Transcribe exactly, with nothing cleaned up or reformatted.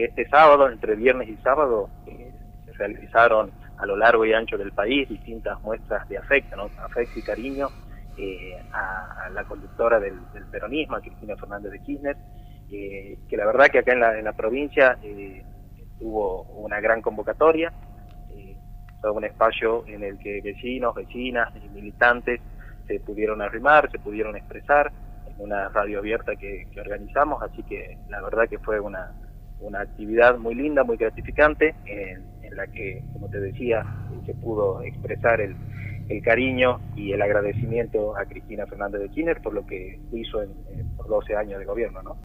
este sábado, entre viernes y sábado, eh, se realizaron a lo largo y ancho del país distintas muestras de afecto, ¿no? Afecto y cariño eh, a, a la conductora del, del peronismo, a Cristina Fernández de Kirchner, eh, que la verdad que acá en la, en la provincia eh, tuvo una gran convocatoria, eh, todo un espacio en el que vecinos, vecinas y militantes se pudieron arrimar, se pudieron expresar en una radio abierta que, que organizamos, así que la verdad que fue una, una actividad muy linda, muy gratificante, en, en la que, como te decía, se pudo expresar el, el cariño y el agradecimiento a Cristina Fernández de Kirchner por lo que hizo en, en, por doce años de gobierno, ¿no?